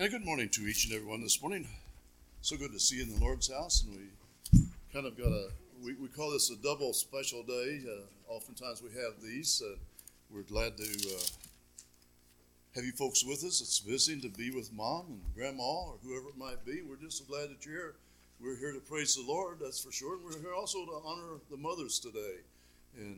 And good morning to each and every one this morning. So good to see you in the Lord's house, and we kind of got we call this a double special day. Oftentimes we have these. We're glad to have you folks with us. It's visiting to be with Mom and Grandma or whoever it might be. We're just so glad that you're here. We're here to praise the Lord, that's for sure. And we're here also to honor the mothers today. And,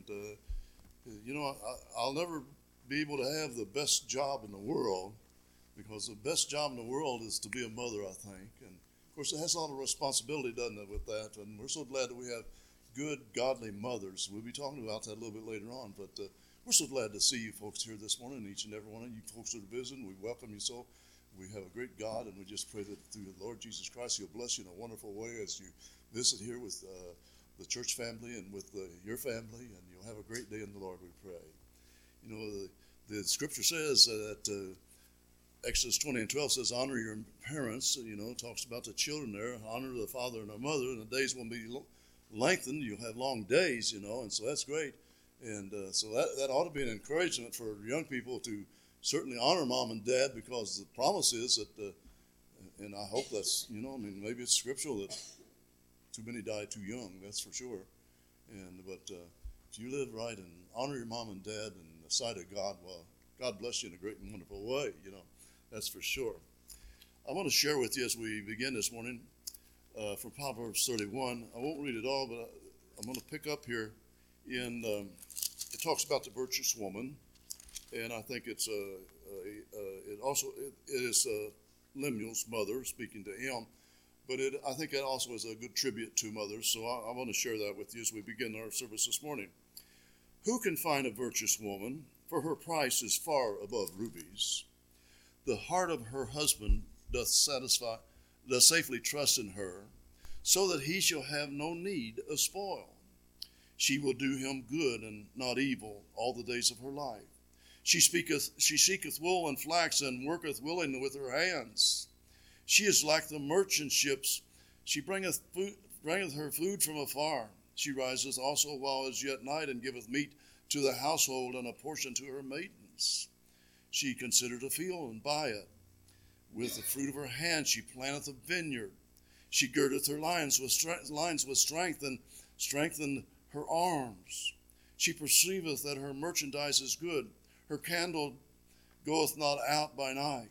I'll never be able to have the best job in the world, because the best job in the world is to be a mother, I think. And, of course, it has a lot of responsibility, doesn't it, with that? And we're so glad that we have good, godly mothers. We'll be talking about that a little bit later on. But we're so glad to see you folks here this morning, each and every one of you folks that are visiting. We welcome you so. We have a great God, and we just pray that through the Lord Jesus Christ, He'll bless you in a wonderful way as you visit here with the church family and with your family, and you'll have a great day in the Lord, we pray. You know, the scripture says that Exodus 20:12 says, honor your parents. Talks about the children there. Honor the father and the mother, and the days won't be lengthened. You'll have long days, and so that's great. And so that ought to be an encouragement for young people to certainly honor mom and dad, because the promise is that, and I hope that's, maybe it's scriptural that too many die too young, that's for sure. But if you live right and honor your mom and dad in the sight of God, well, God bless you in a great and wonderful way, that's for sure. I want to share with you as we begin this morning from Proverbs 31. I won't read it all, but I'm going to pick up here in, it talks about the virtuous woman, and I think it is Lemuel's mother speaking to him, but I think that also is a good tribute to mothers, so I want to share that with you as we begin our service this morning. Who can find a virtuous woman? For her price is far above rubies. The heart of her husband doth safely trust in her, so that he shall have no need of spoil. She will do him good and not evil all the days of her life. She seeketh wool and flax, and worketh willingly with her hands. She is like the merchant ships. She bringeth her food from afar. She riseth also while it is yet night, and giveth meat to the household, and a portion to her maidens. She considereth a field, and buyeth. With the fruit of her hand she planteth a vineyard. She girdeth her lines with strength, and strengtheneth her arms. She perceiveth that her merchandise is good. Her candle goeth not out by night.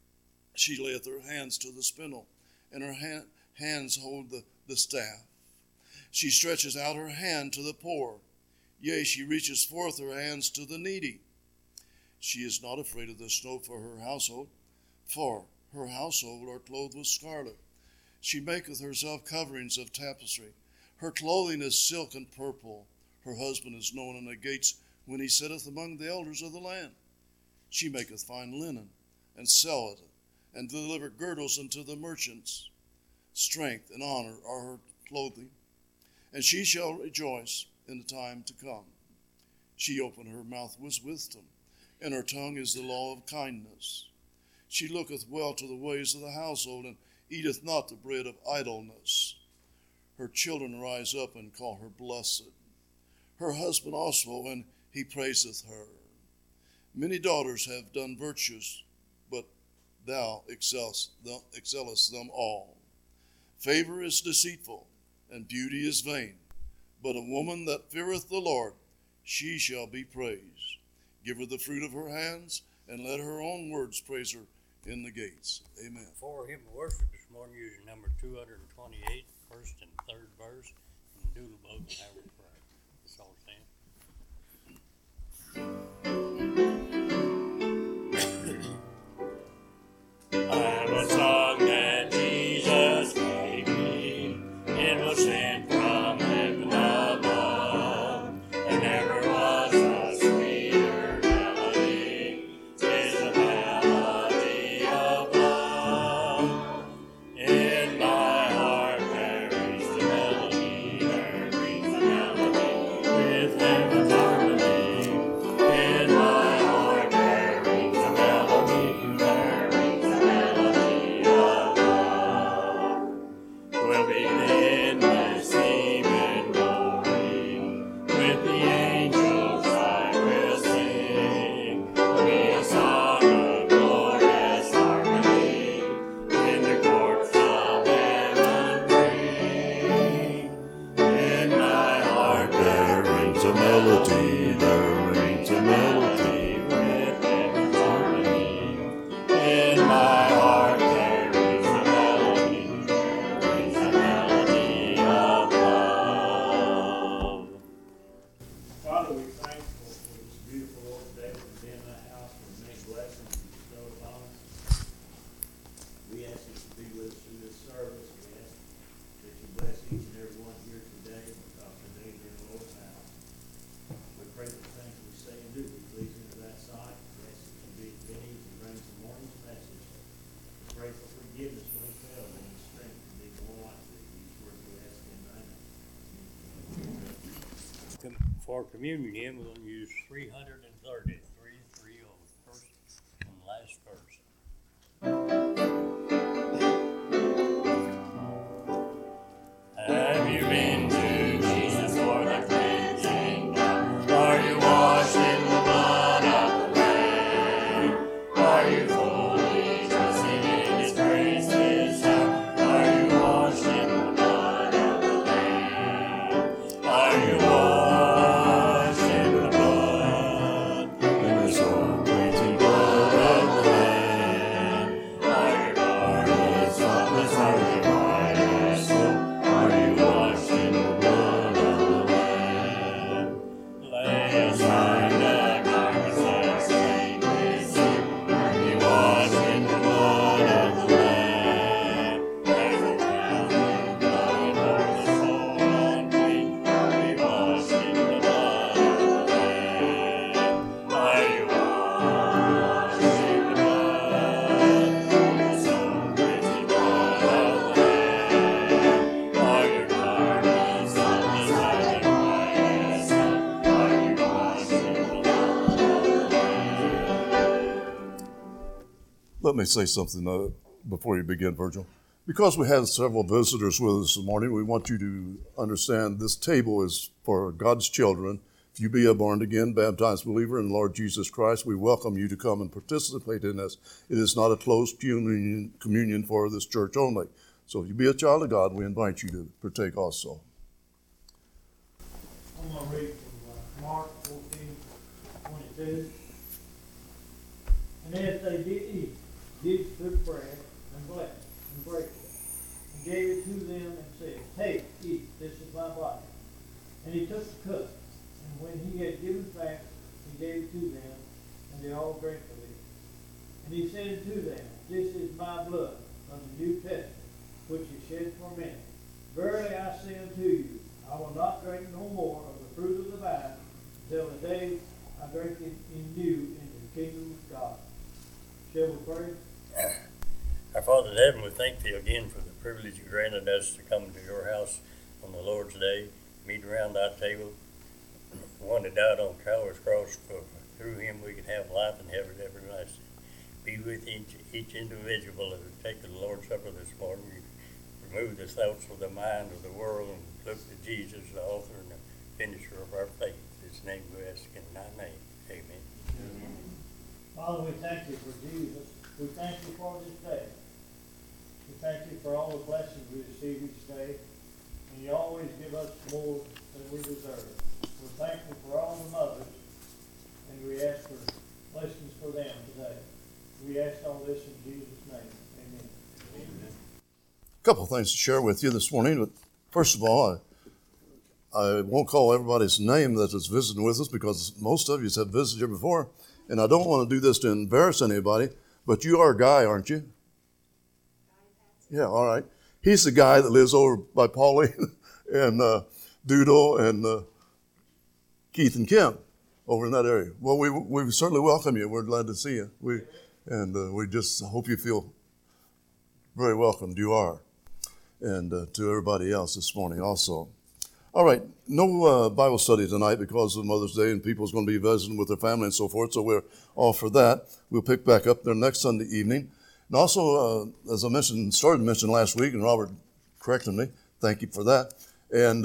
She layeth her hands to the spindle, and her hands hold the staff. She stretches out her hand to the poor. Yea, she reaches forth her hands to the needy. She is not afraid of the snow for her household, for her household are clothed with scarlet. She maketh herself coverings of tapestry. Her clothing is silk and purple. Her husband is known in the gates when he sitteth among the elders of the land. She maketh fine linen, and selleth it, and delivereth girdles unto the merchants. Strength and honor are her clothing, and she shall rejoice in the time to come. She opened her mouth with wisdom, and her tongue is the law of kindness. She looketh well to the ways of the household, and eateth not the bread of idleness. Her children rise up and call her blessed. Her husband also, and he praiseth her. Many daughters have done virtues, but thou excellest them all. Favor is deceitful, and beauty is vain, but a woman that feareth the Lord, she shall be praised. Give her the fruit of her hands, and let her own words praise her in the gates. Amen. For hymn of worship this morning, using number 228, first and third verse, and Doodle Bug and have a prayer. That's all I'm saying. I have a song that Jesus gave me. It was sent from heaven above, and never was a sweeter melody. 'Tis a melody of love. In my heart there is the melody, there breathes the melody with heaven's harmony. In my service. We ask that you bless each and every one here today, because today they're in the Lord's house. We pray that the things we say and do be pleasing to that sight. We ask that you be with Benny as he brings the morning's message. We pray for forgiveness when he failed and the strength to be more like thee. These words we ask in thy name. For communion hymn, we'll use 330, 330, first and last verse. Have you been to Jesus for the cleansing blood? Are you washed in the blood of the Lamb? Are you fully trusting in His grace this time? Are you washed in the blood of the Lamb? Are you washed in the blood, in the soul cleansing blood of the Lamb? Are your garments spotless, are they white as snow? Are you washed in the blood of the Lamb? Lay aside the garments that stain with sin, and be washed in the blood of the Lamb. As the fountain blood over the soul unclean, be washed in the blood of the Lamb. Are you washed in the blood, the soul cleansing blood of the Lamb? Are your garments spotless, are they white as snow? Are you washed in the blood of the Lamb? Let me say something before you begin, Virgil. Because we had several visitors with us this morning, we want you to understand this table is for God's children. If you be a born-again, baptized believer in the Lord Jesus Christ, we welcome you to come and participate in this. It is not a closed communion for this church only. So if you be a child of God, we invite you to partake also. I'm going to read from Mark 14:22. And as they did eat, Jesus took bread and blessed and brake it, and gave it to them and said, Take, eat, this is my body. And he took the cup, and when he had given thanks, he gave it to them, and they all drank of it. And he said unto them, This is my blood of the New Testament, which is shed for many. Verily I say unto you, I will not drink no more of the fruit of the vine until the day I drink it in you in the kingdom of God. Shall we pray? Our Father in heaven, we thank Thee again for the privilege You granted us to come to Your house on the Lord's Day, meet around Thy table. One that died on Calvary's cross, for through Him we can have life and have it everlasting. Be with each individual as we take the Lord's Supper this morning. We remove the thoughts of the mind of the world and look to Jesus, the author and the finisher of our faith. In His name we ask in Thy name. Amen. Father, we thank You for Jesus. We thank You for this day. We thank You for all the blessings we receive each day. And You always give us more than we deserve. We're thankful for all the mothers. And we ask for blessings for them today. We ask all this in Jesus' name. Amen. Amen. A couple of things to share with you this morning. But first of all, I won't call everybody's name that is visiting with us because most of you have visited here before. And I don't want to do this to embarrass anybody, but you are Guy, aren't you? Yeah, all right. He's the guy that lives over by Pauline and Doodle and Keith and Kim over in that area. Well, we certainly welcome you. We're glad to see you. We just hope you feel very welcomed. You are. And to everybody else this morning also. All right, no Bible study tonight because of Mother's Day and people's going to be visiting with their family and so forth, so we're all for that. We'll pick back up there next Sunday evening. And also, as I started to mention last week, and Robert corrected me, thank you for that. And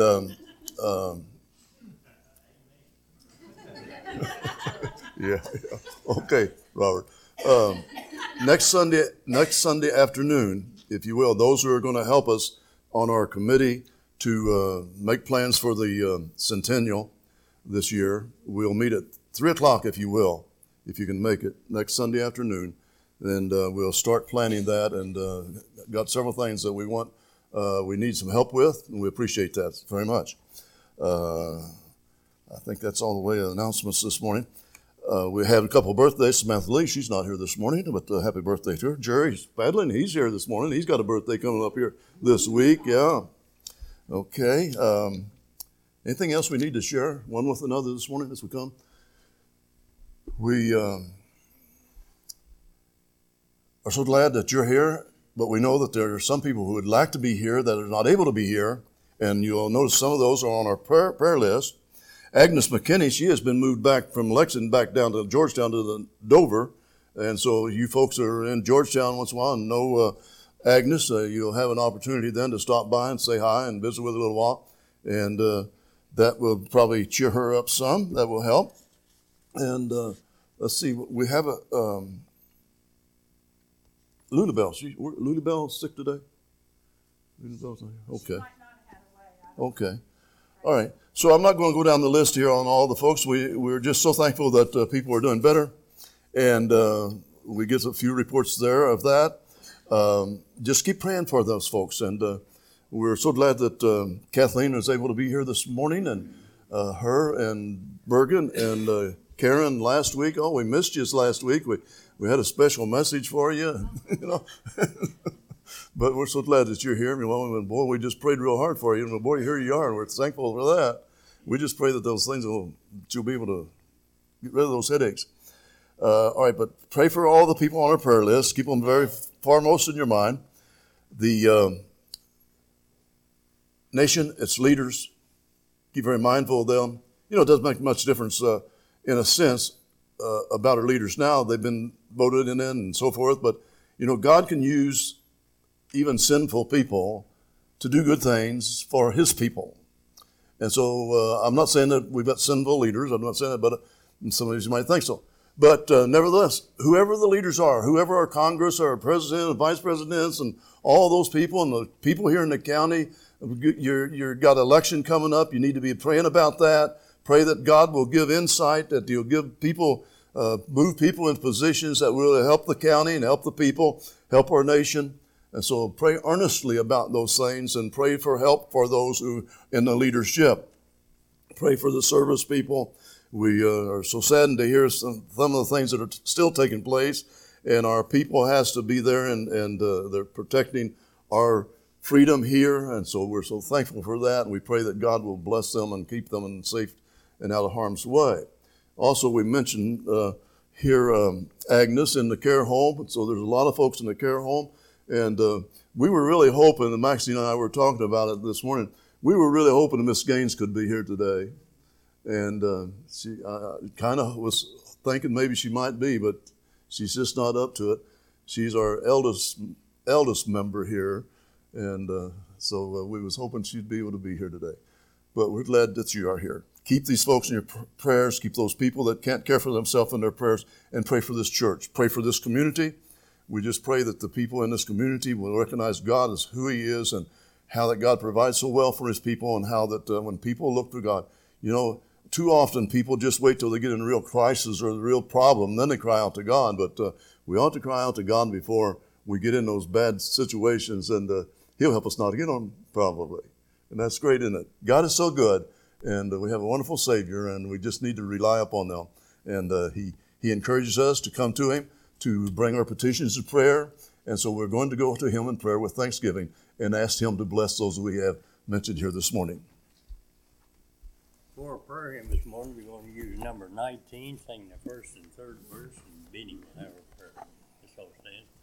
yeah, okay, Robert. Next Sunday afternoon, if you will, those who are going to help us on our committee to make plans for the centennial this year. We'll meet at 3 o'clock, if you will, if you can make it, next Sunday afternoon. And we'll start planning that and got several things that we want, we need some help with, and we appreciate that very much. I think that's all the way of announcements this morning. We had a couple of birthdays. Samantha Lee, she's not here this morning, but happy birthday to her. Jerry Spadlin, he's here this morning. He's got a birthday coming up here this week. Yeah. Okay. Anything else we need to share one with another this morning as we come? We are so glad that you're here, but we know that there are some people who would like to be here that are not able to be here, and you'll notice some of those are on our prayer list. Agnes McKinney, she has been moved back from Lexington back down to Georgetown to the Dover, and so you folks are in Georgetown once in a while and know Agnes, you'll have an opportunity then to stop by and say hi and visit with her a little while, and that will probably cheer her up some. That will help. And let's see, we have a Lulabelle. Lulabelle sick today? Lulabelle's not here. Okay. Okay. All right. So I'm not going to go down the list here on all the folks. We're just so thankful that people are doing better. And we get a few reports there of that. Just keep praying for those folks. And we're so glad that Kathleen was able to be here this morning. And her and Bergen and Karen last week. Oh, we missed you last week. We had a special message for you. You know. But we're so glad that you're here. And boy, we just prayed real hard for you. And boy, here you are, and we're thankful for that. We just pray that those things you'll be able to get rid of those headaches. All right, but pray for all the people on our prayer list. Keep them very foremost in your mind. The nation, its leaders, keep very mindful of them. You know, it doesn't make much difference in a sense about our leaders now. They've been voted in and so forth. But, you know, God can use even sinful people to do good things for his people. And so I'm not saying that we've got sinful leaders. I'm not saying that, but some of you might think so. But nevertheless, whoever the leaders are, whoever our Congress, our president, and vice presidents, and all those people, and the people here in the county, you've got election coming up. You need to be praying about that. Pray that God will give insight, that he'll give people, move people into positions that will help the county and help the people, help our nation. And so pray earnestly about those things and pray for help for those who in the leadership. Pray for the service people. We are so saddened to hear some of the things that are still taking place, and our people has to be there, and they're protecting our freedom here. And so we're so thankful for that, and we pray that God will bless them and keep them in safe and out of harm's way. Also, we mentioned here Agnes in the care home. So there's a lot of folks in the care home. And we were really hoping, and Maxine and I were talking about it this morning, we were really hoping that Miss Gaines could be here today. And she kind of was thinking maybe she might be, but she's just not up to it. She's our eldest member here, and so we was hoping she'd be able to be here today. But we're glad that you are here. Keep these folks in your prayers. Keep those people that can't care for themselves in their prayers, and pray for this church. Pray for this community. We just pray that the people in this community will recognize God as who he is and how that God provides so well for his people, and how that when people look to God, you know, too often people just wait till they get in a real crisis or the real problem, then they cry out to God. But we ought to cry out to God before we get in those bad situations, and he'll help us not to get on probably. And that's great, isn't it? God is so good, and we have a wonderful Savior, and we just need to rely upon them. And he encourages us to come to him, to bring our petitions to prayer. And so we're going to go to him in prayer with thanksgiving and ask him to bless those we have mentioned here this morning. For our prayer hymn this morning, we're going to use number 19, singing the first and third verse, and beginning with our prayer. Let's all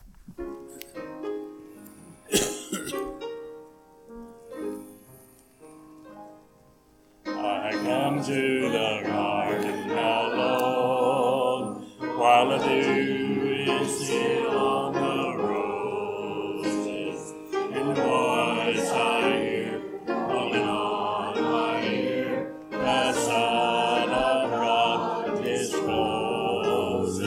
stand. I come to the garden alone, while the dew is still on the roses, and the voice I hear calling on my ear, the Son of God discloses.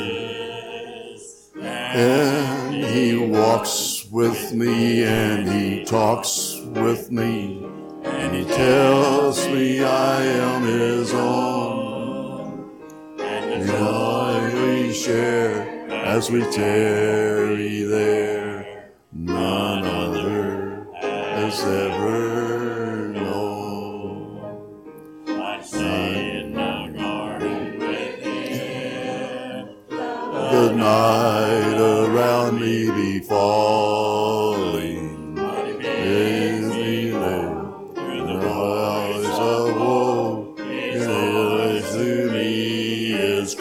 And he walks with me, and he talks with me, and he tells me I am his own. And the joy we share as we tarry there, none other has ever known. I stay in the garden with him, on me be falling. Is me low in the eyes of woe. His voice to me is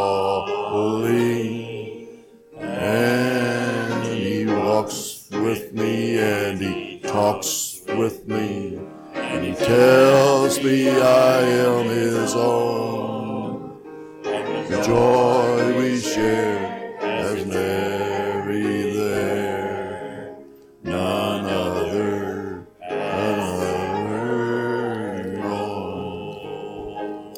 calling. And he walks with me and he talks with me. And he tells me I am his own. The joy we share has Mary there. None other known.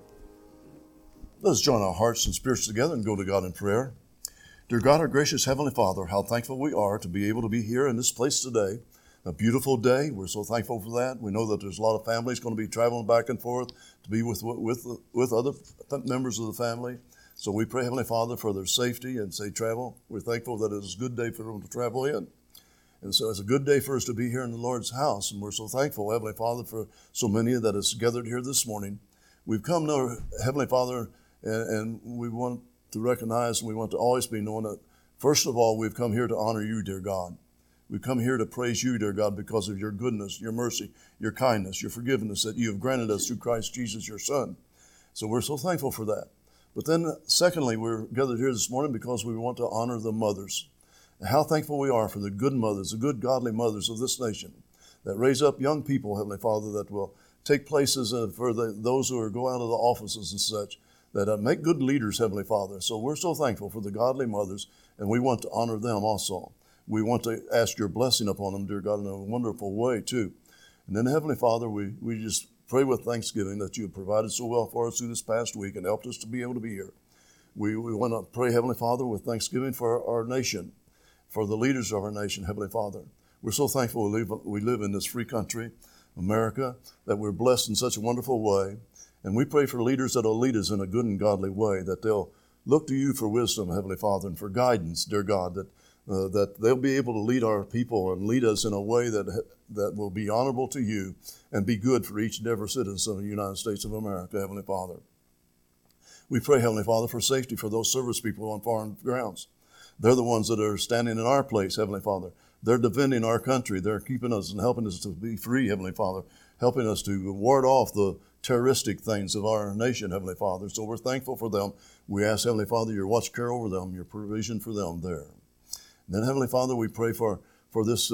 Let's join our hearts and spirits together and go to God in prayer. Dear God, our gracious Heavenly Father, how thankful we are to be able to be here in this place today. A beautiful day. We're so thankful for that. We know that there's a lot of families going to be traveling back and forth to be with other members of the family. So we pray, Heavenly Father, for their safety and safe travel. We're thankful that it's a good day for them to travel in. And so it's a good day for us to be here in the Lord's house. And we're so thankful, Heavenly Father, for so many that has gathered here this morning. We've come to Heavenly Father, and we want to recognize and we want to always be knowing that, first of all, we've come here to honor you, dear God. We come here to praise you, dear God, because of your goodness, your mercy, your kindness, your forgiveness that you have granted us through Christ Jesus, your Son. So we're so thankful for that. But then, secondly, we're gathered here this morning because we want to honor the mothers. And how thankful we are for the good mothers, the good godly mothers of this nation that raise up young people, Heavenly Father, that will take places for those who go out of the offices and such, that make good leaders, Heavenly Father. So we're so thankful for the godly mothers, and we want to honor them also. We want to ask your blessing upon them, dear God, in a wonderful way, too. And then, Heavenly Father, we just pray with thanksgiving that you have provided so well for us through this past week and helped us to be able to be here. We want to pray, Heavenly Father, with thanksgiving for our nation, for the leaders of our nation, Heavenly Father. We're so thankful we live in this free country, America, that we're blessed in such a wonderful way. And we pray for leaders that will lead us in a good and godly way, that they'll look to you for wisdom, Heavenly Father, and for guidance, dear God, that they'll be able to lead our people and lead us in a way that will be honorable to you and be good for each and every citizen of the United States of America, Heavenly Father. We pray, Heavenly Father, for safety for those service people on foreign grounds. They're the ones that are standing in our place, Heavenly Father. They're defending our country. They're keeping us and helping us to be free, Heavenly Father, helping us to ward off the terroristic things of our nation, Heavenly Father. So we're thankful for them. We ask, Heavenly Father, your watch care over them, your provision for them there. Then, Heavenly Father, we pray for this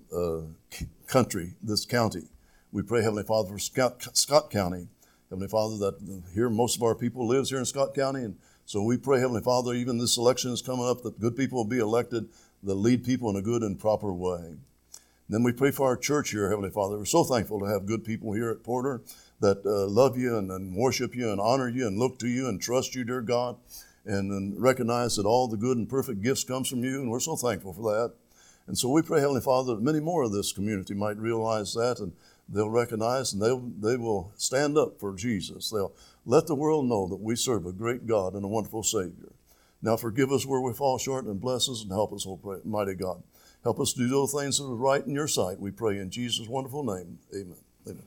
country, this county. We pray, Heavenly Father, for Scott County. Heavenly Father, that here most of our people lives here in Scott County. And so we pray, Heavenly Father, even this election is coming up, that good people will be elected that lead people in a good and proper way. And then we pray for our church here, Heavenly Father. We're so thankful to have good people here at Porter that love you and worship you and honor you and look to you and trust you, dear God. And recognize that all the good and perfect gifts comes from you, and we're so thankful for that. And so we pray, Heavenly Father, that many more of this community might realize that, and they'll recognize and they will stand up for Jesus. They'll let the world know that we serve a great God and a wonderful Savior. Now forgive us where we fall short and bless us and help us, oh mighty God. Help us do those things that are right in your sight. We pray in Jesus' wonderful name. Amen. Amen.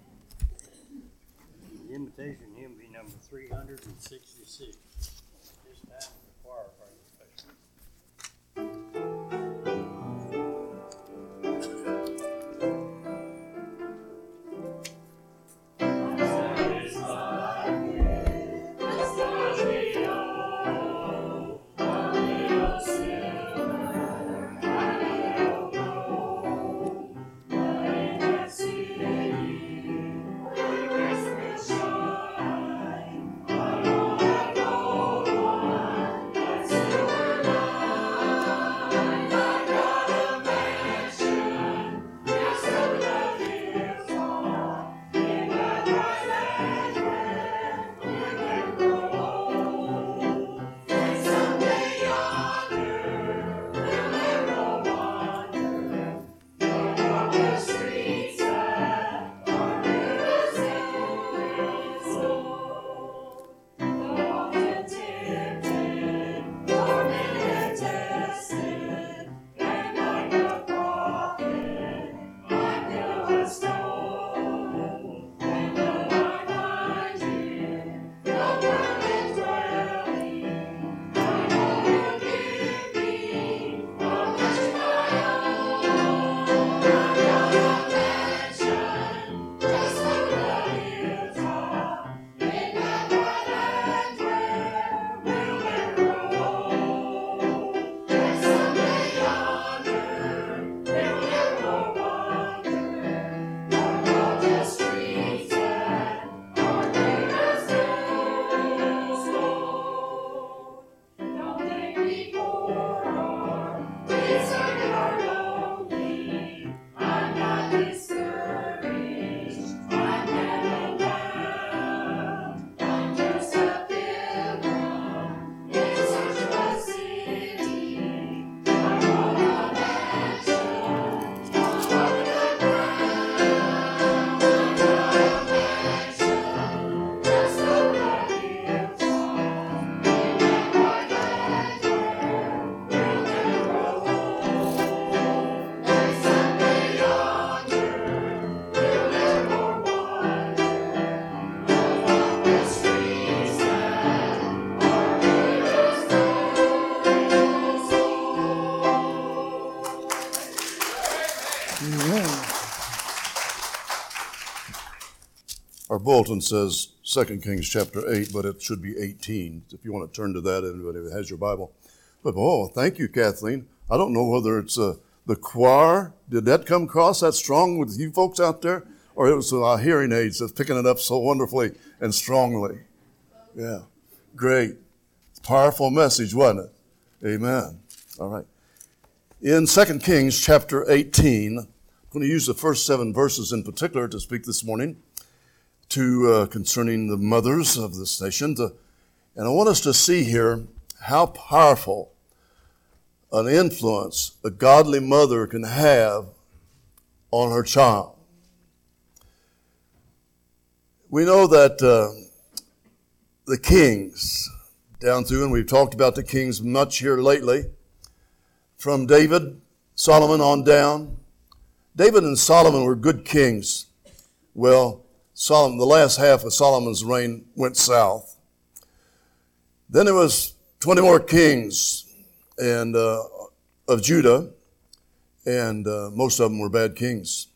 The invitation hymn be number 366. Christmas shine, Our bulletin says 2 Kings chapter 8, but it should be 18, if you want to turn to that, anybody that has your Bible. But, thank you, Kathleen. I don't know whether it's the choir. Did that come across that strong with you folks out there? Or it was our hearing aids that's picking it up so wonderfully and strongly. Yeah, great. Powerful message, wasn't it? Amen. All right. In 2 Kings chapter 18, I'm going to use the first 7 verses in particular to speak this morning concerning the mothers of this nation. And I want us to see here how powerful an influence a godly mother can have on her child. We know that the kings down through, and we've talked about the kings much here lately, from David, Solomon on down. David and Solomon were good kings. Well, the last half of Solomon's reign went south. Then there was 20 more kings and of Judah, and most of them were bad kings.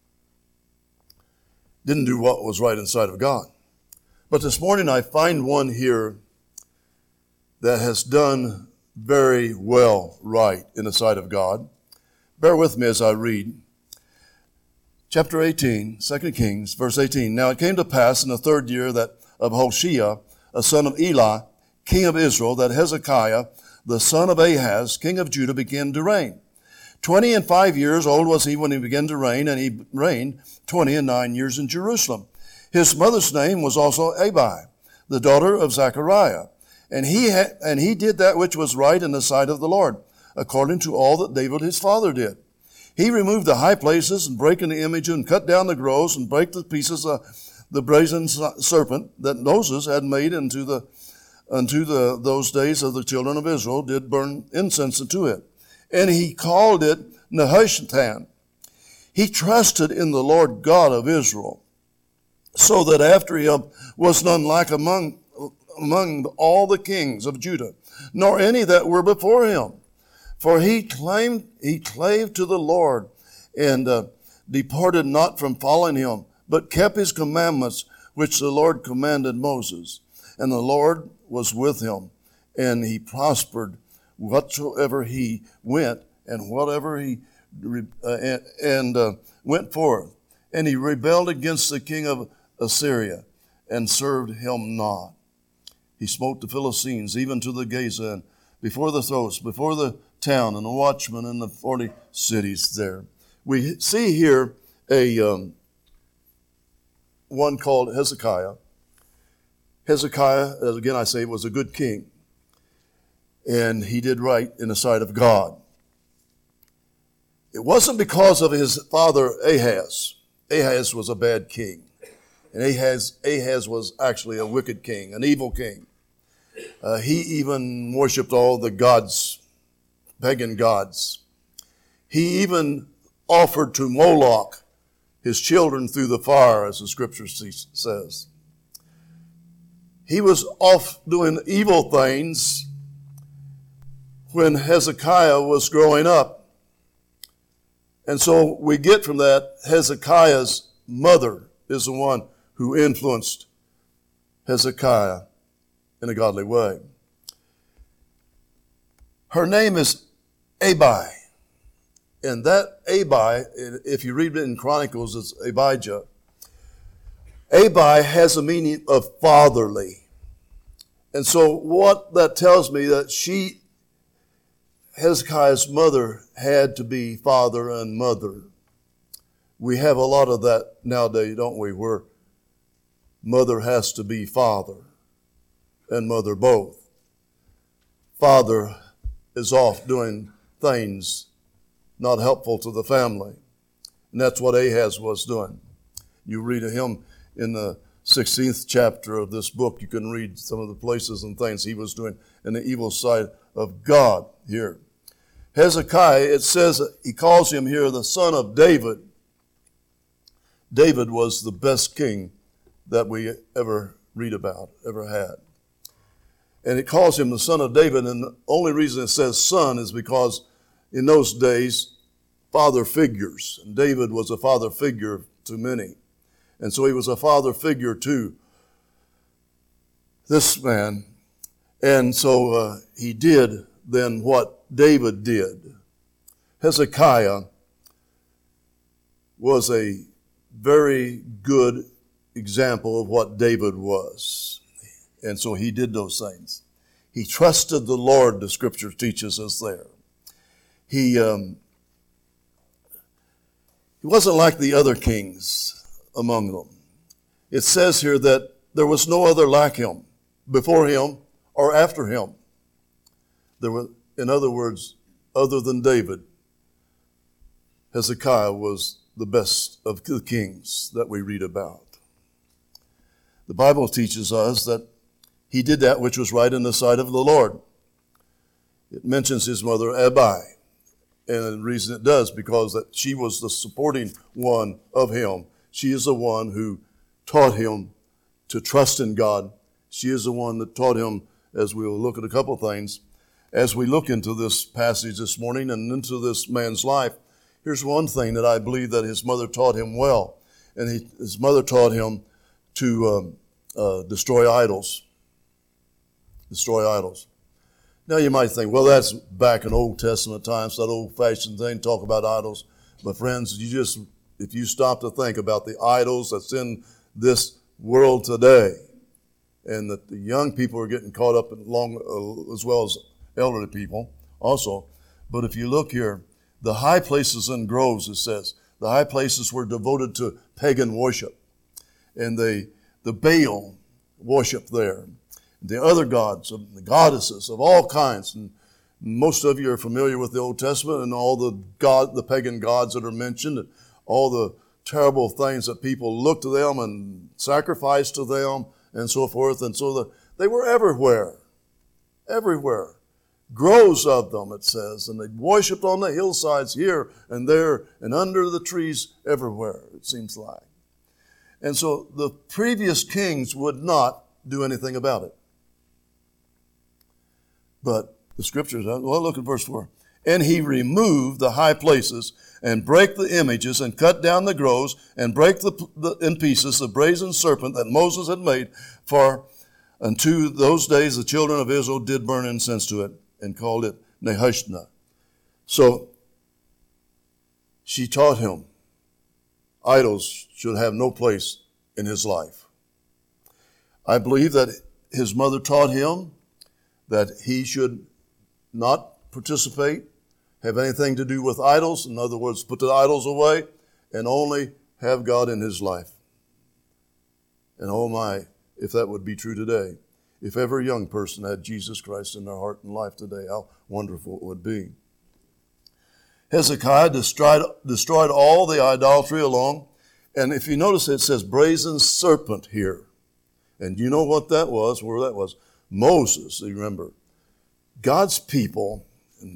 Didn't do what was right inside of God. But this morning I find one here that has done very well right in the sight of God. Bear with me as I read. Chapter 18, 2 Kings, verse 18. Now it came to pass in the 3rd year that of Hoshea, a son of Elah, king of Israel, that Hezekiah, the son of Ahaz, king of Judah, began to reign. 25 years old was he when he began to reign, and he reigned 29 years in Jerusalem. His mother's name was also Abi, the daughter of Zechariah. And he did that which was right in the sight of the Lord, according to all that David his father did. He removed the high places and brake the image and cut down the groves and brake the pieces of the brazen serpent that Moses had made unto those days of the children of Israel, did burn incense unto it. And he called it Nehushtan. He trusted in the Lord God of Israel, so that after him was none like among all the kings of Judah, nor any that were before him. For he clave to the Lord, and departed not from following him, but kept his commandments, which the Lord commanded Moses. And the Lord was with him, and he prospered whatsoever he went, and whatever he went forth. And he rebelled against the king of Assyria, and served him not. He smote the Philistines, even to the Gaza, and before the throats, before the town, and the watchmen in the 40 cities there. We see here one called Hezekiah. Hezekiah, again I say, was a good king, and he did right in the sight of God. It wasn't because of his father Ahaz. Ahaz was a bad king, and Ahaz was actually a wicked king, an evil king. He even worshipped all the gods, pagan gods. He even offered to Moloch his children through the fire, as the scripture says. He was off doing evil things when Hezekiah was growing up. And so we get from that Hezekiah's mother is the one who influenced Hezekiah in a godly way. Her name is Abi. And that Abi, if you read it in Chronicles, it's Abijah. Abi has a meaning of fatherly. And so what that tells me that she Hezekiah's mother had to be father and mother. We have a lot of that nowadays, don't we, where mother has to be father and mother both. Father is off doing things not helpful to the family. And that's what Ahaz was doing. You read of him in the 16th chapter of this book. You can read some of the places and things he was doing in the evil side of God here. Hezekiah, it says, he calls him here the son of David. David was the best king that we ever read about, ever had. And it calls him the son of David, and the only reason it says son is because in those days, father figures, and David was a father figure to many. And so he was a father figure to this man. And so he did then what David did. Hezekiah was a very good example of what David was. And so he did those things. He trusted the Lord, the scripture teaches us there. He wasn't like the other kings among them. It says here that there was no other like him, before him or after him. There were, in other words, other than David, Hezekiah was the best of the kings that we read about. The Bible teaches us that he did that which was right in the sight of the Lord. It mentions his mother Abi, and the reason it does, because that she was the supporting one of him. She is the one who taught him to trust in God. She is the one that taught him, as we'll look at a couple things, as we look into this passage this morning and into this man's life. Here's one thing that I believe that his mother taught him well. And his mother taught him to destroy idols. Destroy idols. Now you might think, well, that's back in Old Testament times, that old-fashioned thing, talk about idols. But friends, if you stop to think about the idols that's in this world today, and that the young people are getting caught up in as well as elderly people also. But if you look here, the high places and groves, it says, the high places were devoted to pagan worship. And the Baal worship there. The other gods, the goddesses of all kinds. And most of you are familiar with the Old Testament and all the pagan gods that are mentioned, and all the terrible things that people looked to them and sacrificed to them and so forth. And so they were everywhere. Everywhere. Groves of them, it says. And they worshipped on the hillsides here and there and under the trees everywhere, it seems like. And so the previous kings would not do anything about it. But the scriptures, well, look at verse 4. And he removed the high places and brake the images and cut down the groves and brake in pieces the brazen serpent that Moses had made. For unto those days the children of Israel did burn incense to it and called it Nehushtan. So she taught him idols should have no place in his life. I believe that his mother taught him that he should not participate, have anything to do with idols. In other words, put the idols away and only have God in his life. And oh my, if that would be true today. If every young person had Jesus Christ in their heart and life today, how wonderful it would be. Hezekiah destroyed all the idolatry along. And if you notice, it says brazen serpent here. And you know what that was, where that was? Moses, you remember. God's people,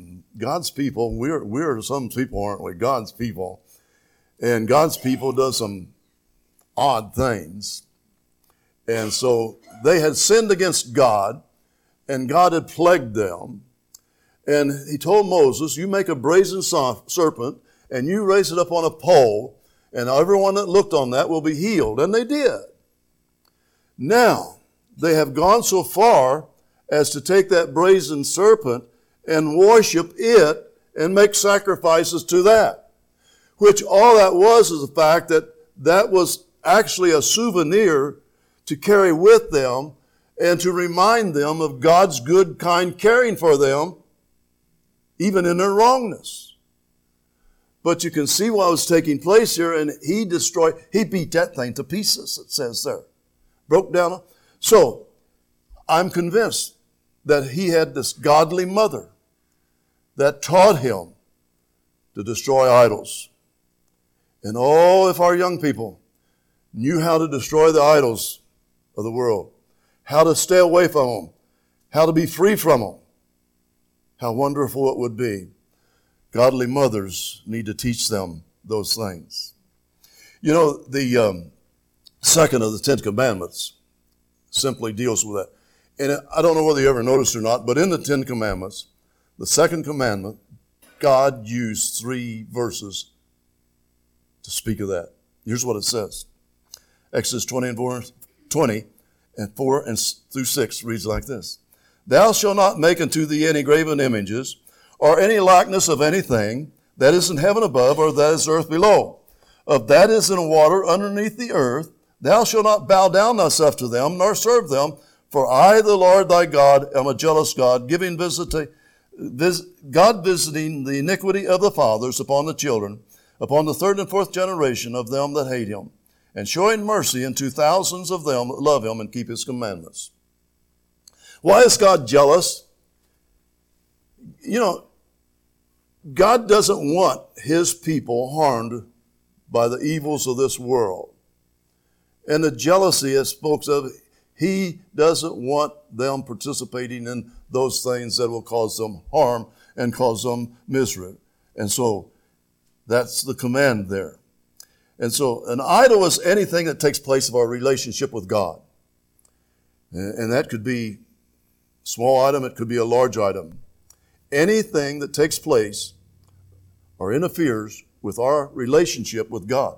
we're some people, aren't we? God's people. And God's people does some odd things. And so they had sinned against God, and God had plagued them. And he told Moses, you make a brazen serpent, and you raise it up on a pole, and everyone that looked on that will be healed. And they did. Now, they have gone so far as to take that brazen serpent and worship it and make sacrifices to that. Which all that was is the fact that that was actually a souvenir to carry with them and to remind them of God's good, kind caring for them even in their wrongness. But you can see what was taking place here, and he beat that thing to pieces, it says there. Broke down. So, I'm convinced that he had this godly mother that taught him to destroy idols. And oh, if our young people knew how to destroy the idols of the world, how to stay away from them, how to be free from them, how wonderful it would be. Godly mothers need to teach them those things. You know, the second of the Ten Commandments simply deals with that. And I don't know whether you ever noticed or not, but in the Ten Commandments, the second commandment, God used 3 verses to speak of that. Here's what it says. Exodus 20 and 4 through 6 reads like this. Thou shalt not make unto thee any graven images, or any likeness of anything that is in heaven above, or that is earth below. Of that is in water underneath the earth, thou shalt not bow down thyself to them, nor serve them. For I, the Lord thy God, am a jealous God, God visiting the iniquity of the fathers upon the children, upon the 3rd and 4th generation of them that hate him, and showing mercy unto thousands of them that love him and keep his commandments. Why is God jealous? You know, God doesn't want his people harmed by the evils of this world. And the jealousy it spoke of, he doesn't want them participating in those things that will cause them harm and cause them misery. And so that's the command there. And so an idol is anything that takes place of our relationship with God. And that could be a small item, it could be a large item. Anything that takes place or interferes with our relationship with God.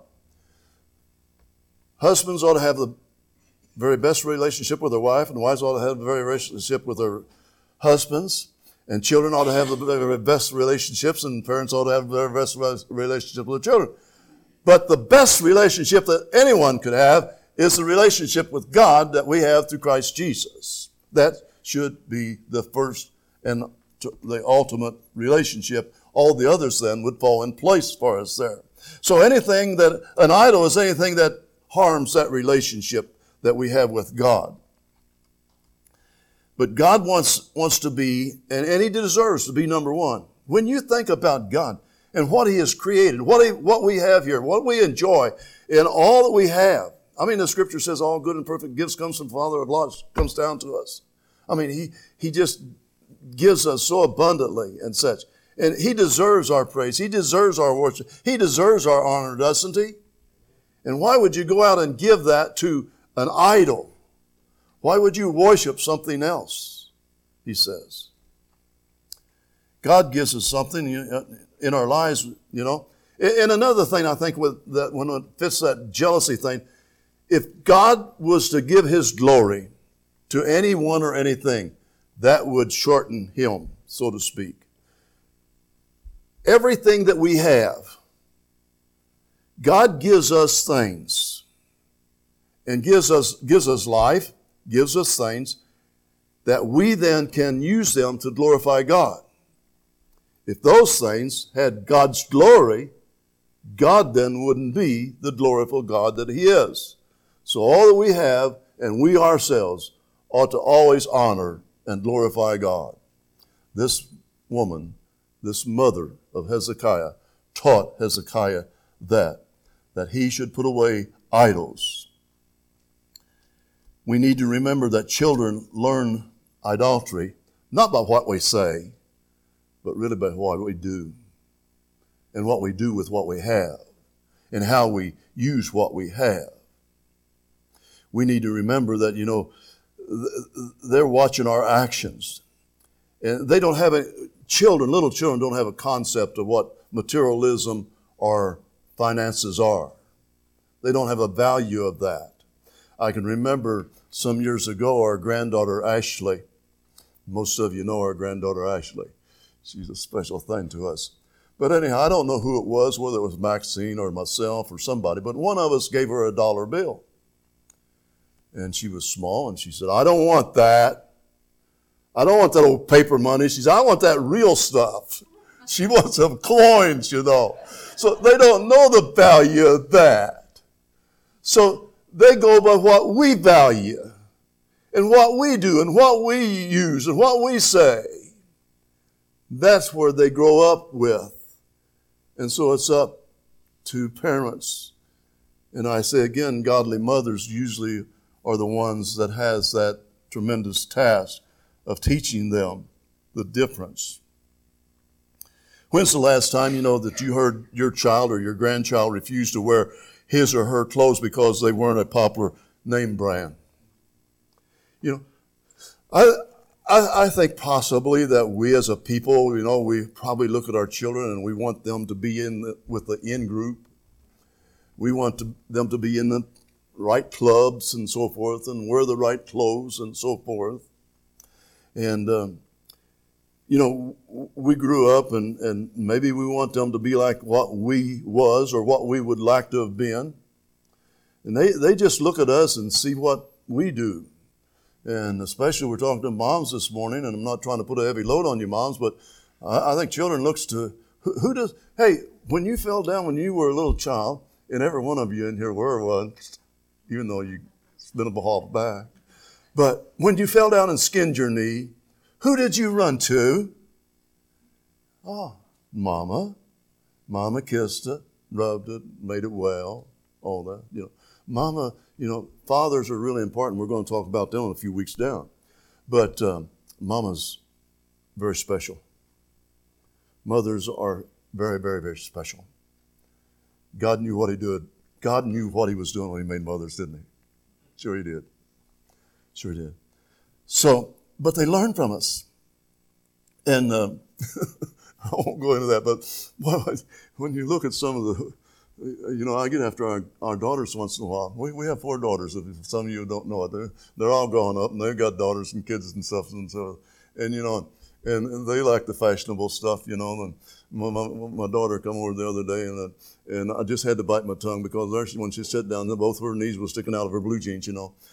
Husbands ought to have the very best relationship with their wife, and wives ought to have the very relationship with their husbands, and children ought to have the very best relationships, and parents ought to have the very best relationship with their children. But the best relationship that anyone could have is the relationship with God that we have through Christ Jesus. That should be the first and the ultimate relationship. All the others then would fall in place for us there. So anything that, an idol is anything that harms that relationship that we have with God. But God wants to be, and he deserves to be number one. When you think about God and what he has created, what we have here, what we enjoy, and all that we have. I mean, the scripture says all good and perfect gifts comes from the Father of lights, comes down to us. I mean, he just gives us so abundantly and such. And he deserves our praise. He deserves our worship. He deserves our honor, doesn't he? And why would you go out and give that to an idol? Why would you worship something else? He says. God gives us something in our lives, you know. And another thing I think with that, when it fits that jealousy thing, if God was to give his glory to anyone or anything, that would shorten him, so to speak. Everything that we have, God gives us things and gives us life, gives us things that we then can use them to glorify God. If those things had God's glory, God then wouldn't be the gloriful God that he is. So all that we have and we ourselves ought to always honor and glorify God. This woman, this mother of Hezekiah, taught Hezekiah that he should put away idols. We need to remember that children learn idolatry not by what we say, but really by what we do, and what we do with what we have, and how we use what we have. We need to remember that, you know, they're watching our actions. And they don't have little children don't have a concept of what materialism or finances are. They don't have a value of that. I can remember some years ago our granddaughter Ashley. Most of you know our granddaughter Ashley. She's a special thing to us. But anyhow, I don't know who it was, whether it was Maxine or myself or somebody, but one of us gave her a $1 bill. And she was small, and she said, I don't want that. I don't want that old paper money. She said, I want that real stuff. She wants some coins, you know. So they don't know the value of that. So they go by what we value and what we do and what we use and what we say. That's where they grow up with. And so it's up to parents. And I say again, godly mothers usually are the ones that has that tremendous task of teaching them the difference. When's the last time, you know, that you heard your child or your grandchild refuse to wear his or her clothes because they weren't a popular name brand? You know, I think possibly that we as a people, you know, we probably look at our children and we want them to be with the in group. We want them to be in the right clubs and so forth and wear the right clothes and so forth. And, you know, we grew up and maybe we want them to be like what we was or what we would like to have been. And they just look at us and see what we do. And especially we're talking to moms this morning, and I'm not trying to put a heavy load on you moms, but I think children looks to, who does, hey, when you fell down when you were a little child, and every one of you in here were one, even though you spent a hop back, but when you fell down and skinned your knee, who did you run to? Oh, Mama. Mama kissed it, rubbed it, made it well, all that, you know. Mama, you know, fathers are really important. We're going to talk about them in a few weeks down. But Mama's very special. Mothers are very, very, very special. God knew what he did. God knew what he was doing when he made mothers, didn't he? Sure he did. Sure he did. So, but they learn from us. And I won't go into that, but when you look at some of the, you know, I get after our daughters once in a while. We have 4 daughters. If some of you don't know it, they're all grown up and they've got daughters and kids and stuff and so. And you know, and they like the fashionable stuff, you know. And my daughter come over the other day and I just had to bite my tongue because there when she sat down, both her knees were sticking out of her blue jeans, you know.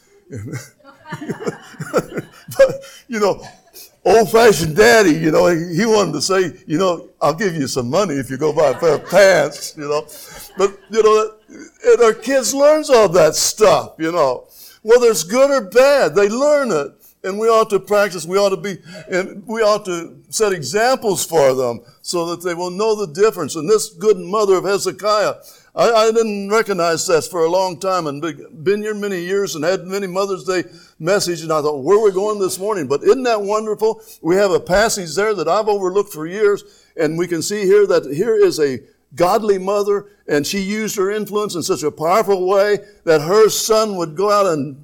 But you know, old-fashioned daddy, you know, he wanted to say, you know, I'll give you some money if you go buy a pair of pants, you know. But, you know, and our kids learns all that stuff, you know. Whether it's good or bad, they learn it. And we ought to practice, we ought to set examples for them so that they will know the difference. And this good mother of Hezekiah, I didn't recognize that for a long time and been here many years and had many Mother's Day messages. And I thought, where are we going this morning? But isn't that wonderful? We have a passage there that I've overlooked for years. And we can see here that here is a godly mother, and she used her influence in such a powerful way that her son would go out and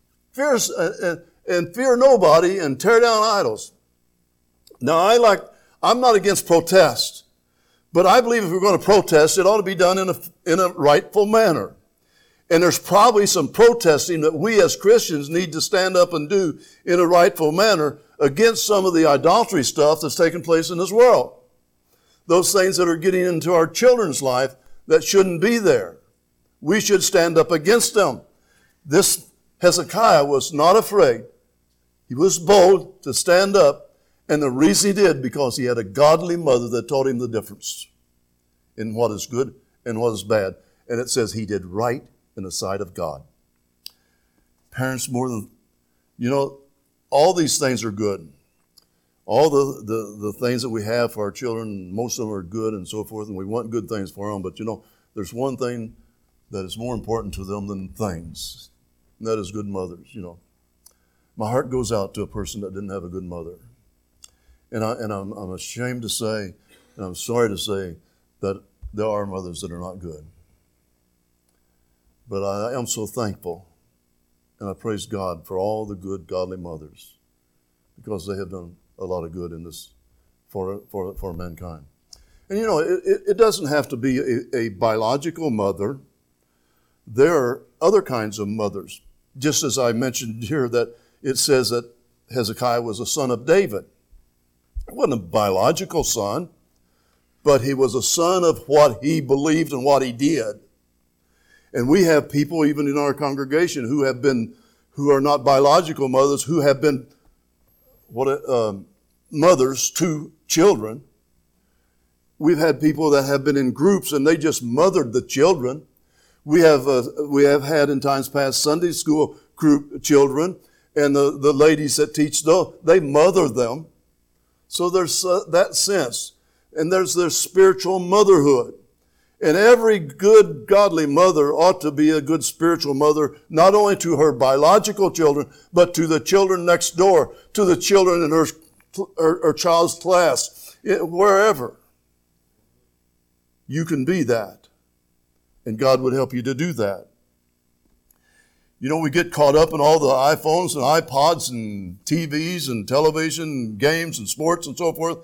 fear nobody and tear down idols. Now, I'm not against protest, but I believe if we're going to protest, it ought to be done in a rightful manner. And there's probably some protesting that we as Christians need to stand up and do in a rightful manner against some of the idolatry stuff that's taking place in this world. Those things that are getting into our children's life that shouldn't be there. We should stand up against them. This Hezekiah was not afraid. He was bold to stand up, and the reason he did, because he had a godly mother that taught him the difference in what is good and what is bad. And it says he did right in the sight of God. Parents, more than, you know, all these things are good. All the things that we have for our children, most of them are good and so forth, and we want good things for them. But, you know, there's one thing that is more important to them than things, and that is good mothers, you know. My heart goes out to a person that didn't have a good mother. And I'm ashamed to say, and I'm sorry to say, that there are mothers that are not good. But I am so thankful, and I praise God for all the good, godly mothers, because they have done a lot of good in this for mankind. And you know, it doesn't have to be a biological mother. There are other kinds of mothers. Just as I mentioned here that it says that Hezekiah was a son of David. He wasn't a biological son, but he was a son of what he believed and what he did. And we have people even in our congregation who are not biological mothers, who have been mothers to children. we've had people that have been in groups and they just mothered the children. We have had in times past Sunday school group children, and the ladies that teach those, they mother them. So there's that sense. And there's their spiritual motherhood. And every good, godly mother ought to be a good spiritual mother, not only to her biological children, but to the children next door, to the children in her child's class, wherever. You can be that. And God would help you to do that. You know, we get caught up in all the iPhones and iPods and TVs and television and games and sports and so forth.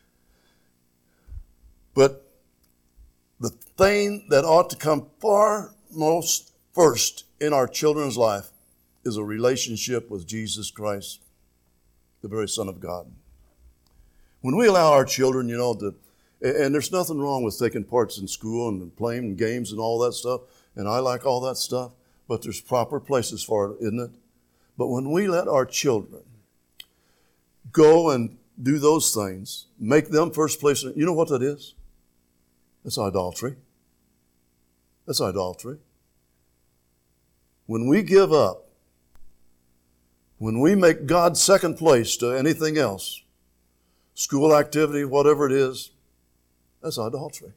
But the thing that ought to come far most first in our children's life is a relationship with Jesus Christ, the very Son of God. When we allow our children, and there's nothing wrong with taking parts in school and playing games and all that stuff, and I like all that stuff, but there's proper places for it, isn't it? But when we let our children go and do those things, make them first place, you know what that is? That's idolatry. That's idolatry. When we give up, when we make God second place to anything else, school activity, whatever it is, that's idolatry.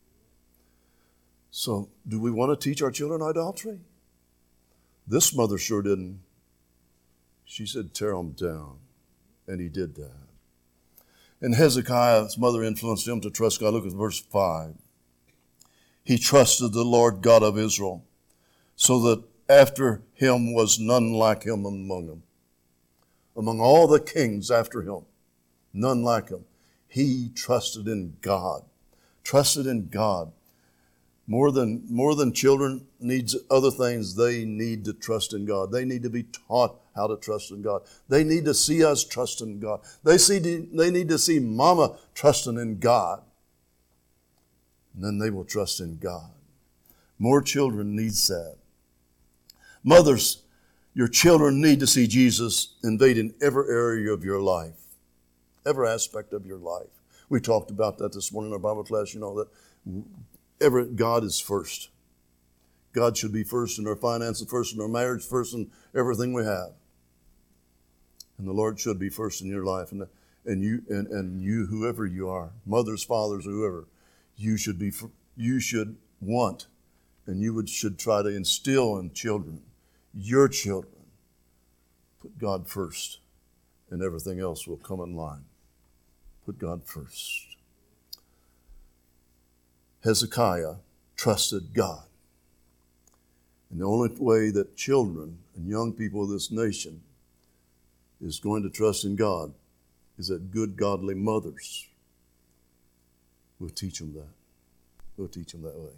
So, do we want to teach our children idolatry? This mother sure didn't. She said, tear them down. And he did that. And Hezekiah's mother influenced him to trust God. Look at verse 5. He trusted the Lord God of Israel, so that after him was none like him among them. Among all the kings after him, none like him. He trusted in God. Trusted in God. More than children needs other things, they need to trust in God. They need to be taught how to trust in God. They need to see us trusting in God. They need to see Mama trusting in God. And then they will trust in God. More children needs that. Mothers, your children need to see Jesus invading every area of your life. Every aspect of your life. We talked about that this morning in our Bible class, that God is first. God should be first in our finances, first in our marriage, first in everything we have. And the Lord should be first in your life. And you, whoever you are, mothers, fathers, whoever, you should want, and you should try to instill in children, your children, put God first, and everything else will come in line. Put God first. Hezekiah trusted God. And the only way that children and young people of this nation is going to trust in God is that good, godly mothers will teach them that. We'll teach them that way.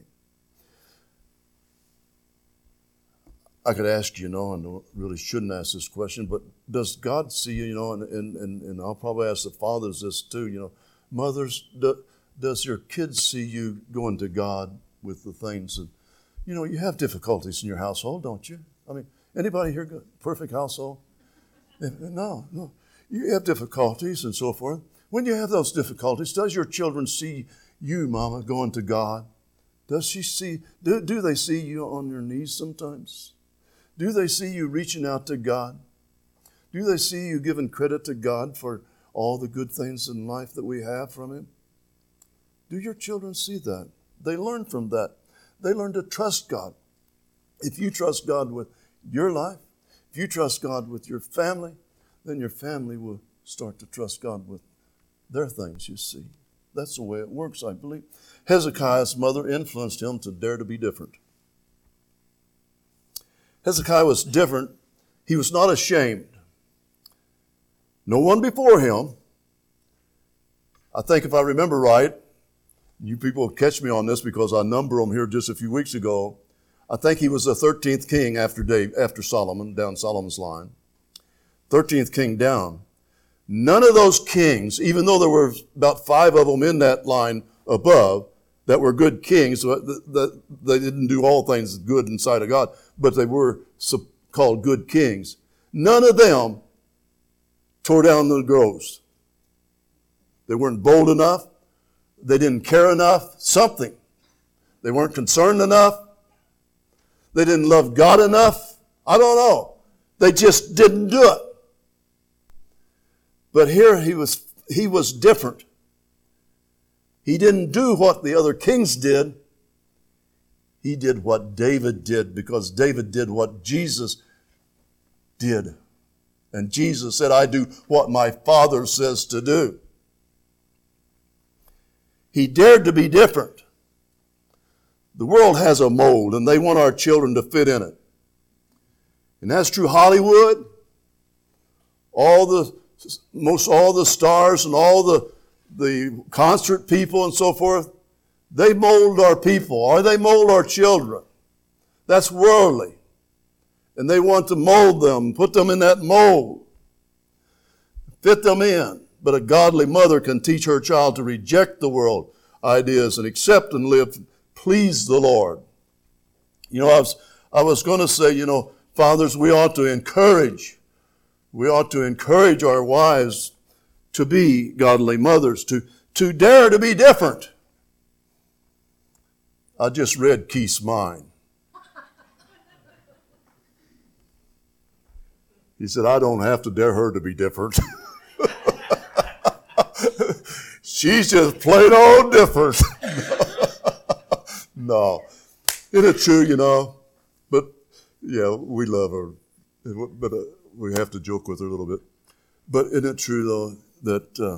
I could ask you, and I really shouldn't ask this question, but does God see you, and I'll probably ask the fathers this too, mothers, does your kids see you going to God with the things that, you have difficulties in your household, don't you? I mean, anybody here got a perfect household? No. You have difficulties and so forth. When you have those difficulties, does your children see you, Mama, going to God? Does she see, do they see you on your knees sometimes? Do they see you reaching out to God? Do they see you giving credit to God for all the good things in life that we have from Him? Do your children see that? They learn from that. They learn to trust God. If you trust God with your life, if you trust God with your family, then your family will start to trust God with their things, you see. That's the way it works, I believe. Hezekiah's mother influenced him to dare to be different. Hezekiah was different. He was not ashamed. No one before him, I think if I remember right, you people will catch me on this because I number them here just a few weeks ago. I think he was the 13th king after Solomon, down Solomon's line. 13th king down. None of those kings, even though there were about 5 of them in that line above that were good kings, they didn't do all things good in sight of God, but they were called good kings. None of them tore down the groves. They weren't bold enough. They didn't care enough. Something. They weren't concerned enough. They didn't love God enough. I don't know. They just didn't do it. But here he was different. He didn't do what the other kings did. He did what David did, because David did what Jesus did. And Jesus said, I do what my Father says to do. He dared to be different. The world has a mold, and they want our children to fit in it. And that's true. Hollywood, all the stars and all the concert people and so forth, they mold our people, or they mold our children. That's worldly. And they want to mold them, put them in that mold, fit them in. But a godly mother can teach her child to reject the world ideas and accept and live, please the Lord. You know, I was going to say, you know, fathers, we ought to encourage our wives to be godly mothers, to dare to be different. I just read Keith's mind. He said, I don't have to dare her to be different. She's just plain old different. No. Isn't it true, you know? But, yeah, we love her. But we have to joke with her a little bit. But isn't it true, though, that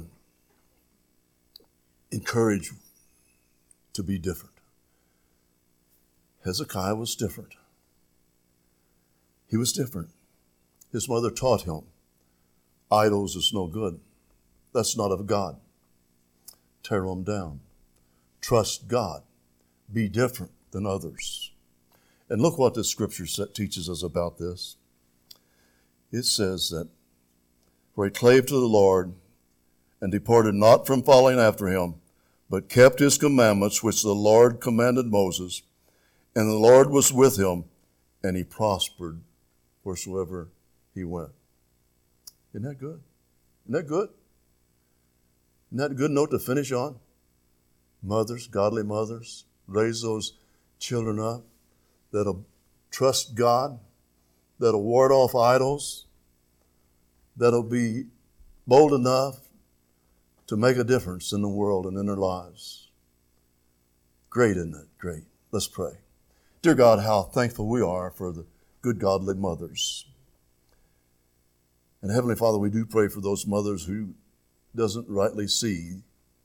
encourage to be different? Hezekiah was different. He was different. His mother taught him, idols is no good. That's not of God. Tear them down. Trust God. Be different than others. And look what the scripture teaches us about this. It says that, for he clave to the Lord and departed not from following after him, but kept his commandments which the Lord commanded Moses, and the Lord was with him, and he prospered wheresoever he went. Isn't that good? Isn't that good? Isn't that a good note to finish on? Mothers, godly mothers, raise those children up that'll trust God, that'll ward off idols, that'll be bold enough to make a difference in the world and in their lives. Great, isn't it? Great. Let's pray. Dear God, how thankful we are for the good godly mothers. And Heavenly Father, we do pray for those mothers who doesn't rightly see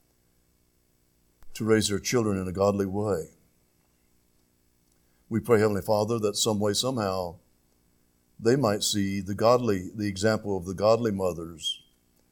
to raise their children in a godly way. We pray, Heavenly Father, that some way, somehow, they might see the example of the godly mothers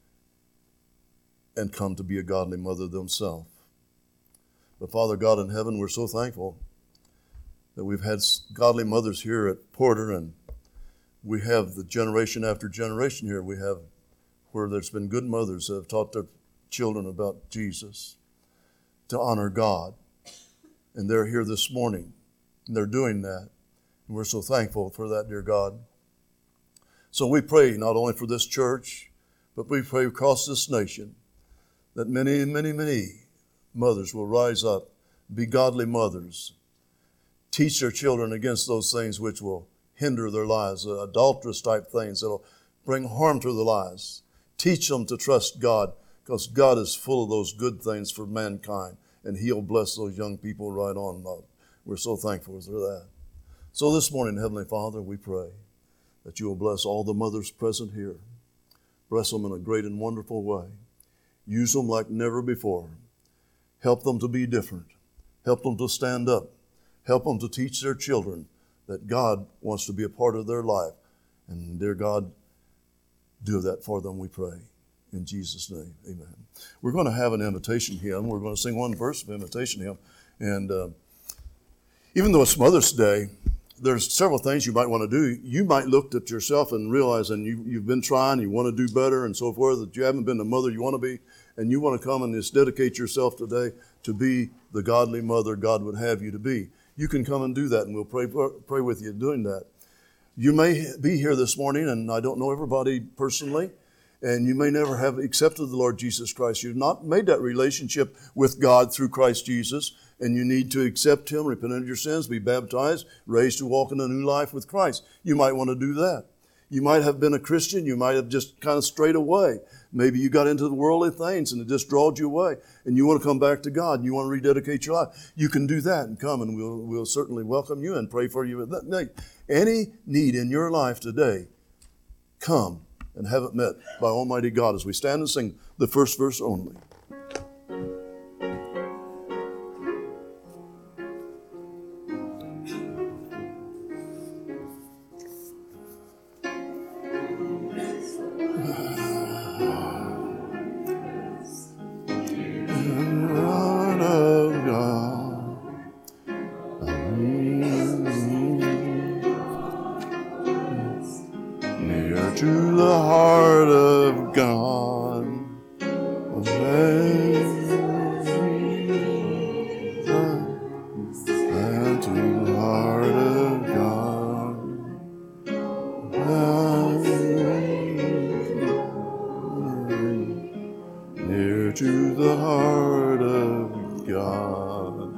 and come to be a godly mother themselves. But Father God in heaven, we're so thankful that we've had godly mothers here at Porter, and we have the generation after generation here. We have where there's been good mothers that have taught their children about Jesus, to honor God. And they're here this morning, and they're doing that. And we're so thankful for that, dear God. So we pray not only for this church, but we pray across this nation that many, many, many mothers will rise up, be godly mothers, teach their children against those things which will hinder their lives, adulterous type things that will bring harm to their lives. Teach them to trust God, because God is full of those good things for mankind, and He'll bless those young people right on, Lord. We're so thankful for that. So this morning, Heavenly Father, we pray that you will bless all the mothers present here. Bless them in a great and wonderful way. Use them like never before. Help them to be different. Help them to stand up. Help them to teach their children that God wants to be a part of their life. And dear God, do that for them, we pray. In Jesus' name, amen. We're going to have an invitation hymn. We're going to sing one verse of invitation hymn. And even though it's Mother's Day, there's several things you might want to do. You might look at yourself and realize, and you've been trying, you want to do better and so forth, that you haven't been the mother you want to be, and you want to come and just dedicate yourself today to be the godly mother God would have you to be. You can come and do that, and we'll pray with you doing that. You may be here this morning, and I don't know everybody personally, and you may never have accepted the Lord Jesus Christ. You've not made that relationship with God through Christ Jesus, and you need to accept Him, repent of your sins, be baptized, raised to walk in a new life with Christ. You might want to do that. You might have been a Christian. You might have just kind of strayed away. Maybe you got into the worldly things and it just drawed you away, and you want to come back to God and you want to rededicate your life. You can do that and come, and we'll certainly welcome you and pray for you at that night. Any need in your life today, come and have it met by Almighty God as we stand and sing the first verse only. To the heart of God, and to the heart of God, near to the heart of God.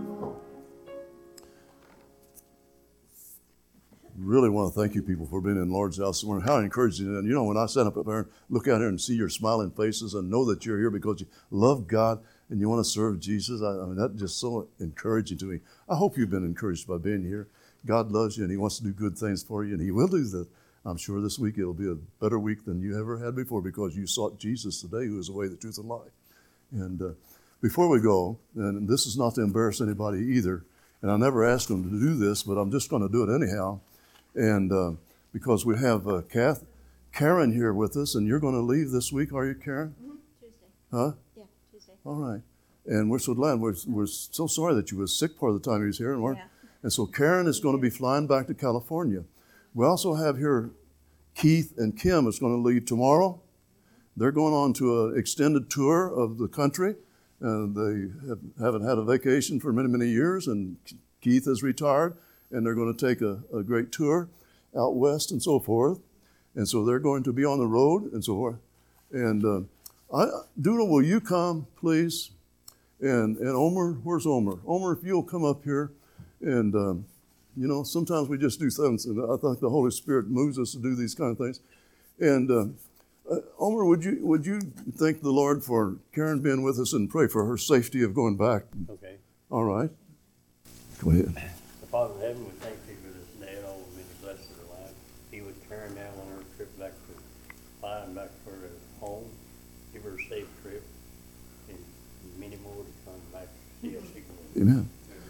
Really want to thank you people for being in Lord's house this morning. How encouraging. And you know, when I stand up there and look out here and see your smiling faces and know that you're here because you love God and you want to serve Jesus, I mean, that's just so encouraging to me. I hope you've been encouraged by being here. God loves you and He wants to do good things for you, and He will do that. I'm sure this week it'll be a better week than you ever had before because you sought Jesus today, who is the way, the truth, and life. And before we go, and this is not to embarrass anybody either, and I never asked them to do this, but I'm just going to do it anyhow. And because we have Karen here with us, and you're going to leave this week, are you, Karen? Mm-hmm. Tuesday. Huh? Yeah, Tuesday. All right. And we're so glad. We're so sorry that you were sick part of the time you was here. And so Karen is going to be flying back to California. We also have here Keith and Kim is going to leave tomorrow. They're going on to an extended tour of the country. They haven't had a vacation for many, many years, and Keith is retired. And they're going to take a great tour out west and so forth. And so they're going to be on the road and so forth. And Doodle, will you come, please? And Omer, where's Omer? Omer, if you'll come up here. And, you know, sometimes we just do things, and I think the Holy Spirit moves us to do these kind of things. And Omer, would you thank the Lord for Karen being with us and pray for her safety of going back? Okay. All right. Go ahead. Father in heaven, we thank you for this day and all the many blessings of our life. Be with Karen now on her trip back to flying back to her home. Give her a safe trip, and many more to come back to see us again. Amen.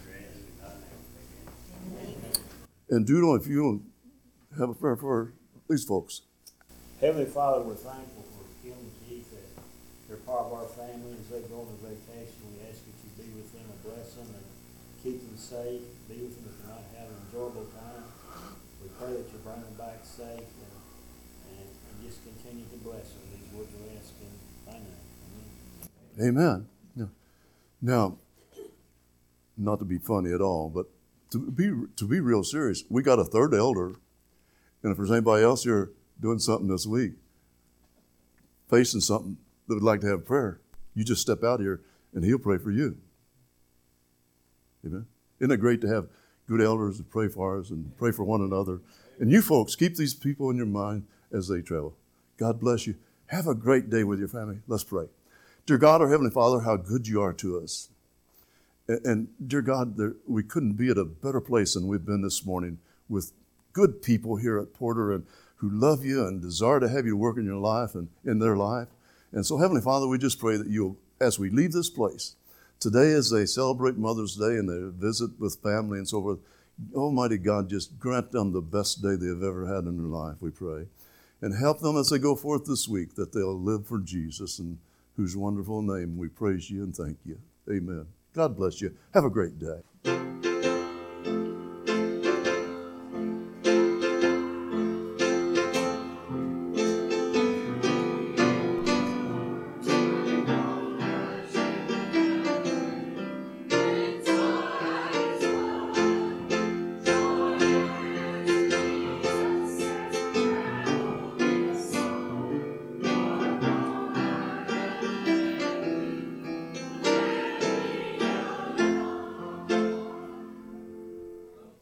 And Doodle, if you'll have a prayer for these folks. Heavenly Father, we're thankful for Kim and Keith that they're part of our family as they go on vacation. We ask that you be with them and bless them and keep them safe. Be with them if they're not having an enjoyable time. We pray that you bring them back safe and just continue to bless them. These words we ask in thy name. Amen. Yeah. Now, not to be funny at all, but to be real serious, we got a third elder, and if there's anybody else here doing something this week, facing something that would like to have prayer, you just step out here and he'll pray for you. Amen. Isn't it great to have good elders to pray for us and pray for one another? And you folks, keep these people in your mind as they travel. God bless you. Have a great day with your family. Let's pray. Dear God, our Heavenly Father, how good you are to us. And dear God, we couldn't be at a better place than we've been this morning with good people here at Porter and who love you and desire to have you work in your life and in their life. And so, Heavenly Father, we just pray that you'll, as we leave this place, today as they celebrate Mother's Day and they visit with family and so forth, Almighty God, just grant them the best day they've ever had in their life, we pray. And help them as they go forth this week, that they'll live for Jesus, in whose wonderful name we praise you and thank you. Amen. God bless you. Have a great day.